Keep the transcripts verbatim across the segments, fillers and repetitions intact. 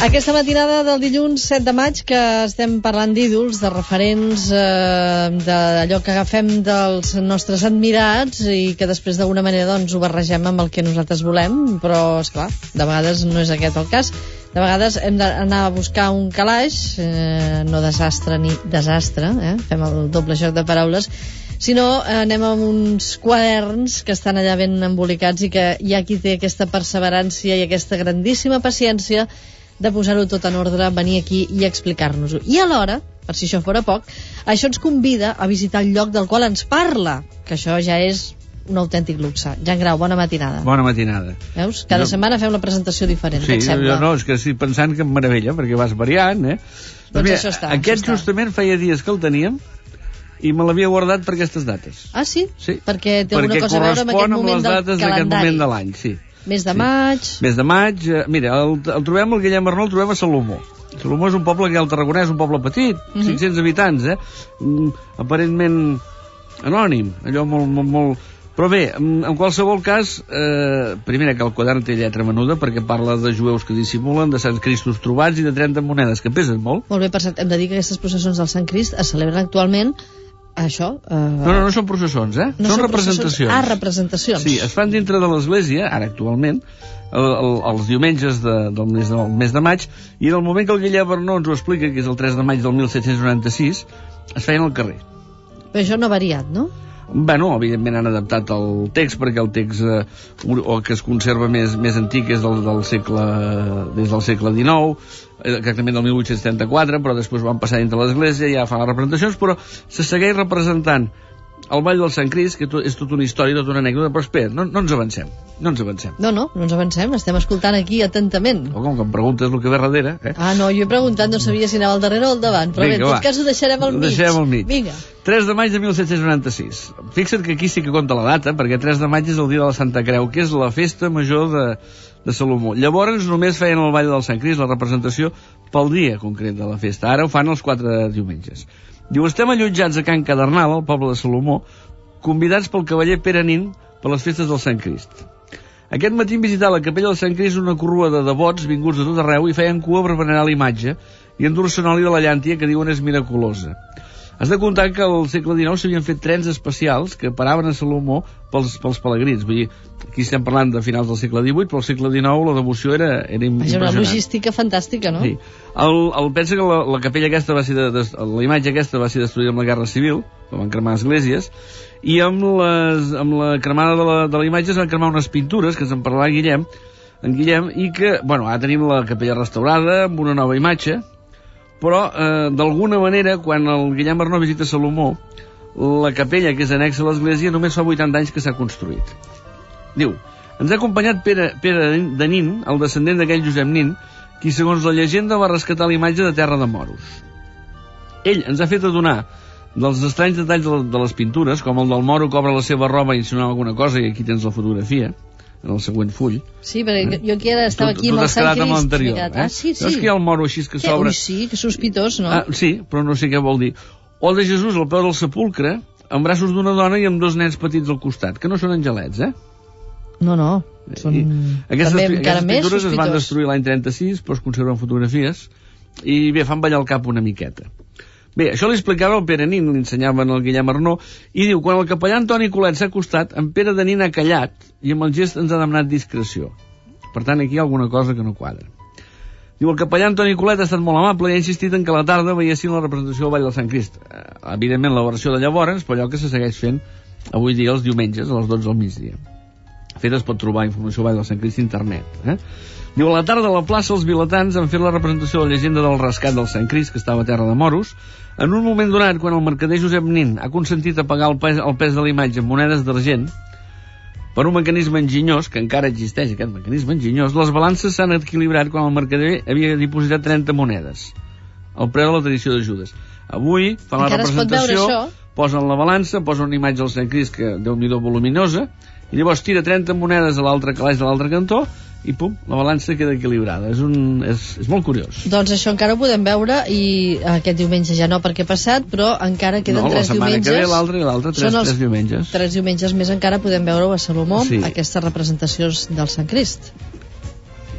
Aquesta matinada del dilluns set de maig que estem parlant d'ídols, de referents, eh, d'allò que agafem dels nostres admirats i que després d'alguna manera doncs, ho barregem amb el que nosaltres volem, però esclar, de vegades no és aquest el cas. De vegades hem d'anar a buscar un calaix, eh, no desastre ni desastre, eh? Fem el doble joc de paraules, sinó eh, anem amb uns quaderns que estan allà ben embolicats i que hi ha qui té aquesta perseverància i aquesta grandíssima paciència de posar-ho tot en ordre, venir aquí i explicar-nos-ho. I alhora, per si això fora poc, això ens convida a visitar el lloc del qual ens parla, que això ja és un autèntic luxe. Jan Grau, bona matinada. Bona matinada. Veus? Cada jo... setmana fem la presentació diferent, sí, què et sembla? Jo no, és que estic pensant que em meravella, perquè vas variant, eh? Doncs mira, això està. Aquest això justament està. Feia dies que el teníem i me l'havia guardat per aquestes dates. Ah, sí? Sí. Perquè té alguna cosa a veure amb aquest moment del calendari. Aquest moment de l'any, sí. Mes de sí. maig... Mes de maig... Eh, mira, el, el trobem, el Guillem Arnó, el trobem a Salomó. Salomó és un poble que al Tarragona és un poble petit, uh-huh. cinc cents habitants, eh? Mm, aparentment anònim, allò molt, molt, molt... Però bé, en, en qualsevol cas, eh, primera que el quadern té lletra menuda perquè parla de jueus que dissimulen, de sants cristos trobats i de trenta monedes, que pesen molt. Molt bé, per cert, hem de dir que aquestes processons del Sant Crist es celebren actualment això... Eh... No, no, no són processons, eh? No són són representacions. Ah, representacions. Sí, es fan dintre de l'església, ara actualment, el, el, els diumenges de, del, mes de, del mes de maig, i en el moment que el Guillem Arnó ens ho explica, que és el tres de maig del mil set-cents noranta-sis, es feien al carrer. Però això no ha variat, no? Bueno, evidentment han adaptat el text perquè el text eh, o que es conserva més, més antic és del, del segle, des del segle dinou, exactament del mil vuit-cents setanta-quatre, però després van passar dintre l'església i ja fan les representacions, però se segueix representant el Ball del Sant Crist, que és tota una història, tota una anècdota, però espera, no, no ens avancem, no ens avancem. No, no, no ens avancem, estem escoltant aquí atentament. O com que em preguntes el que ve darrere, eh? Ah, no, jo he preguntat, no sabia si anava al darrere o al davant, però Vinga, bé, en tot va. cas ho deixarem al mig. Deixarem al mig. Vinga. tres de maig de mil set-cents noranta-sis. Fixa't que aquí sí que compta la data, perquè tres de maig és el dia de la Santa Creu, que és la festa major de, de Salomó. Llavors només feien el Ball del Sant Crist, la representació, pel dia concret de la festa. Ara ho fan els quatre diumenges. Diu, estem allotjats a Can Cadernal, al poble de Salomó, convidats pel cavaller Pere Nin per les festes del Sant Crist. Aquest matí hem visitat la capella del Sant Crist una corrua de devots vinguts de tot arreu i feien cua per venerar la imatge i endur-se oli de la llàntia que diuen és miraculosa. Has de comptar que al segle dinou s'havien fet trens especials que paraven a Salomó pels, pels pelegrins. Vull dir, aquí estem parlant de finals del segle divuit, però al segle dinou la devoció era, era impressionant. És una logística fantàstica, no? Sí. El, el pensa que la, la capella aquesta va ser de, de, la imatge aquesta va ser destruïda amb la Guerra Civil, van cremar esglésies, i amb, les, amb la cremada de la, de la imatge es van cremar unes pintures que se'n parlarà Guillem, en Guillem, i que, bueno, ara tenim la capella restaurada amb una nova imatge, però eh, d'alguna manera quan el Guillem Arnó visita Salomó, la capella que és anexa a l'església només fa vuitanta anys que s'ha construït. Diu, ens ha acompanyat Pere, Pere de Nin, el descendent d'aquell Josep Nin, qui segons la llegenda va rescatar la imatge de terra de moros. Ell ens ha fet adonar dels estranys detalls de, de les pintures, com el del moro que obre la seva roba i insinuava alguna cosa, i aquí tens la fotografia en el següent full. Sí, perquè jo aquí ara estava aquí amb el Sant Crist. Amb l'anterior, eh? Ah, sí, sí. Veus que hi ha el moro així que s'obre? Ui, sí, que sospitós, no? Ah, sí, però no sé què vol dir. O de Jesús al peu del sepulcre, amb braços d'una dona i amb dos nens petits al costat, que no són angelets, eh? No, no, són I aquestes, també encara més pintures sospitós. Es van destruir l'any trenta-sis, però es conserven fotografies, i bé, fan ballar el cap una miqueta. Bé, això li explicava el Pere Nin, li ensenyaven el Guillem Arnó, i diu, quan el capellà Antoni Colet s'ha acostat, en Pere de Nin ha callat, i amb el gest ens ha demanat discreció. Per tant, aquí hi ha alguna cosa que no quadra. Diu, el capellà Antoni Colet ha estat molt amable i ha insistit en que a la tarda veiessin la representació del Ball del Sant Crist. Eh, evidentment, la versió de llavors, però allò que se segueix fent avui dia els diumenges, a les dotze del migdia. De fet, es pot trobar informació al Ball del Sant Crist a internet, eh? Diu, a la tarda a la plaça els vilatans han fet la representació de la llegenda del rescat del Sant Crist, que estava a terra de moros. En un moment donat, quan el mercader Josep Nin ha consentit a pagar el pes, el pes de la imatge en monedes d'argent, per un mecanisme enginyós, que encara existeix aquest mecanisme enginyós, les balances s'han equilibrat quan el mercader havia dipositat trenta monedes, el preu de la tradició de Judes. Avui fan la representació, posen la balança, posen una imatge del Sant Crist que déu-n'hi-do voluminosa, i llavors tira trenta monedes a l'altre calaix de l'altre cantó, i pum, la balança queda equilibrada. És, un, és, és molt curiós. Doncs això encara ho podem veure, i aquest diumenge ja no perquè ha passat, però encara queden no, tres diumenges. No, la setmana que ve l'altre i l'altre, tres, tres diumenges. Tres diumenges més encara podem veure a Salomó, sí. Aquestes representacions del Sant Crist.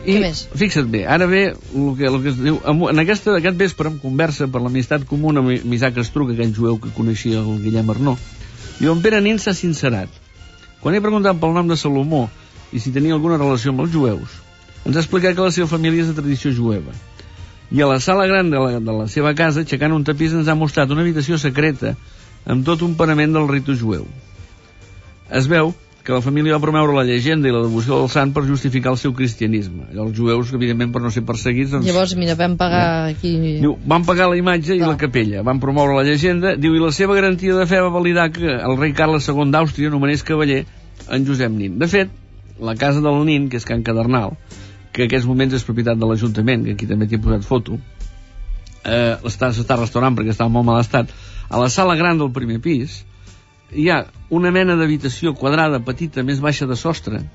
Què més? Fixa't bé, ara ve el que, el que es diu, en aquesta, aquest vespre em conversa per l'amistat comuna amb Isaac Estruc, aquell jueu que coneixia el Guillem Arnó. Diu, en Pere Nin s'ha sincerat. Quan he preguntat pel nom de Salomó i si tenia alguna relació amb els jueus, ens ha explicat que la seva família és de tradició jueva. I a la sala gran de la, de la seva casa, aixecant un tapís, ens ha mostrat una habitació secreta amb tot un parament del ritu jueu. Es veu que la família va promoure la llegenda i la devoció del sant per justificar el seu cristianisme. I els jueus, evidentment, per no ser perseguits... Doncs, llavors, mira, vam pagar aquí... Diu, van pagar la imatge i no. la capella, van promoure la llegenda, diu, i la seva garantia de fe va validar que el rei Carles segon d'Àustria nomenés cavaller en Josep Nin. De fet, la casa del Nin, que és Can Cadernal, que en aquests moments és propietat de l'Ajuntament, que aquí també t'he posat foto, eh, s'està restaurant perquè està en molt mal estat, a la sala gran del primer pis hi ha una mena d'habitació quadrada, petita, més baixa de sostre,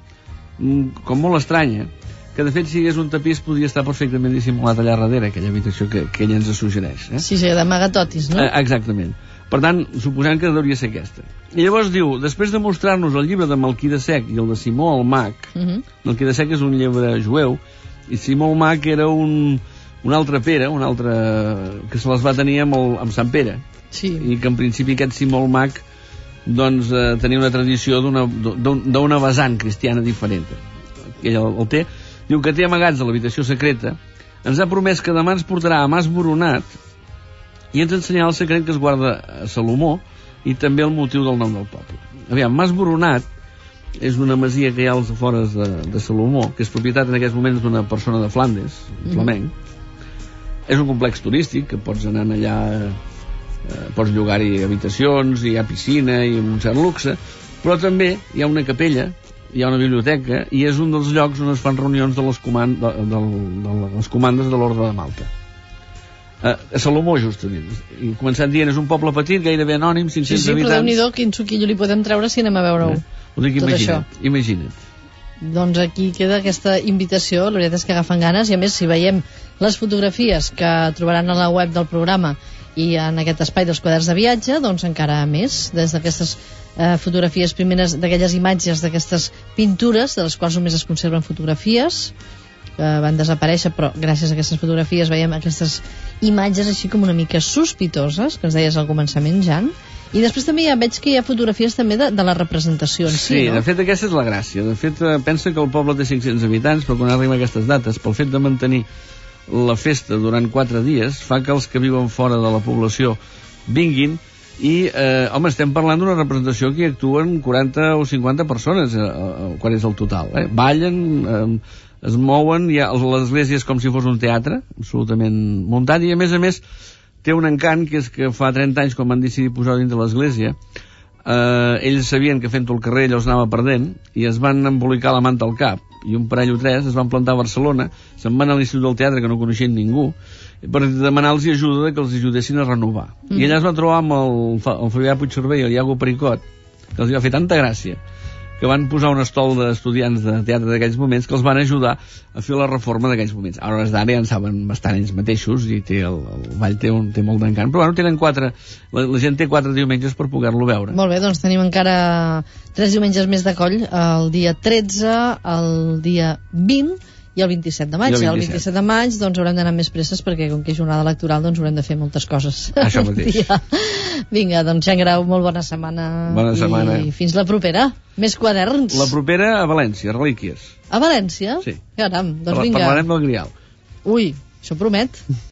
com molt estranya, que de fet si hi hagués un tapís podria estar perfectament dissimulat allà darrere, aquella habitació que, que ella ens suggereix. Eh? Sí, sí, d'amagatotis, no? Eh, exactament. Per tant, suposant que hauria ser aquesta. I llavors diu, després de mostrar-nos el llibre de Melquisedec i el de Simó el Mag, uh -huh. Melquisedec és un llibre jueu, i Simó el Mag era un, un altre Pere, un altre que se les va tenir amb, el, amb Sant Pere, sí. I que en principi aquest Simó el Mag doncs eh, tenia una tradició d'una vessant cristiana diferent. Ell el, el té. Diu que té amagats a l'habitació secreta. Ens ha promès que demà ens portarà a Mas Boronat i ens ensenyarà el secret que es guarda a Salomó i també el motiu del nom del poble. Aviam, Mas Boronat és una masia que hi ha als afores de, de Salomó, que és propietat en aquests moments d'una persona de Flandes, un flamenc. Mm. És un complex turístic que pots anar allà... Eh, pots llogar-hi habitacions, hi ha piscina i un cert luxe, però també hi ha una capella, hi ha una biblioteca i és un dels llocs on es fan reunions de les, comand de, de, de, de les comandes de l'Orde de Malta. Eh, a Salomó, justament. I començant dient, és un poble petit, gairebé anònim, cinc-cents sí, sí, habitants. Sí, però Déu-n'hi-do, quin suquillo li podem treure si anem a veure-ho. Eh? Ho dic, tot imagina't, això. Imagina't. Doncs aquí queda aquesta invitació, la veritat és que agafen ganes, i a més, si veiem les fotografies que trobaran a la web del programa i en aquest espai dels quaderns de viatge, doncs encara més, des d'aquestes eh, fotografies primeres, d'aquelles imatges, d'aquestes pintures, de les quals només es conserven fotografies, que van desaparèixer, però gràcies a aquestes fotografies veiem aquestes imatges així com una mica sospitoses, que ens deies al començament, Jan, i després també ja veig que hi ha fotografies també de, de la representació en si, sí, no? De fet aquesta és la gràcia. De fet, eh, pensa que el poble té cinc-cents habitants, però quan arriba a aquestes dates, pel fet de mantenir la festa durant quatre dies fa que els que viuen fora de la població vinguin i, eh, home, estem parlant d'una representació que hi actuen quaranta o cinquanta persones, eh, eh, quan és el total, eh? Ballen, eh, es mouen, hi ha l'església és com si fos un teatre, absolutament muntat, i a més a més té un encant, que és que fa trenta anys, quan van decidir posar-ho dins de l'església, eh, ells sabien que fent-ho al carrer allò es anava perdent, i es van embolicar la manta al cap, i un parell o tres es van plantar a Barcelona, se'n van a l'Institut del Teatre, que no coneixien ningú, per demanar-los ajuda, que els ajudessin a renovar. Mm. I allà es va trobar amb el, el Fabià Puigcerver i el Iago Pericot, que els va fer tanta gràcia, que van posar un estol d'estudiants de teatre d'aquells moments que els van ajudar a fer la reforma d'aquells moments. A hores d'ara ja en saben bastant ells mateixos i té el, el ball té, un, té molt d'encant, però bueno, tenen quatre, la, la gent té quatre diumenges per poder-lo veure. Molt bé, doncs tenim encara tres diumenges més de coll, el dia tretze, el dia vint i el vint-i-set de maig. el vint-i-set. el vint-i-set de maig doncs haurem d'anar més presses perquè com que és jornada electoral doncs haurem de fer moltes coses. Això mateix. Vinga, doncs Jan Grau, molt bona setmana. Bona setmana. I fins la propera. Més quaderns. La propera a València, Relíquies. A València? Sí. Caram, doncs vinga. Parlarem del Grial. Ui, això promet.